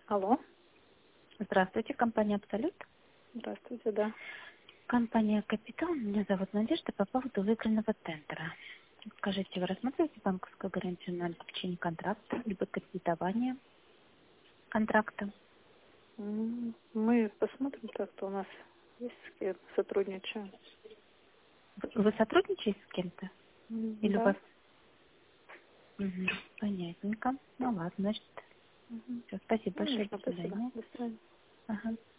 Алло. Здравствуйте, компания «Абсолют». Здравствуйте, да. Компания «Капитал». Меня зовут Надежда по поводу выигранного тендера. Скажите, вы рассматриваете банковскую гарантию на заключение контракта, либо кредитование контракта? Мы посмотрим, как-то у нас есть с кем сотрудничаем. Вы сотрудничаете с кем-то? Или у Да. вас... Мгм, понятненько. Ну ладно, значит, Мгм. все, спасибо большое, Конечно, до спасибо. свидания. До свидания. Ага.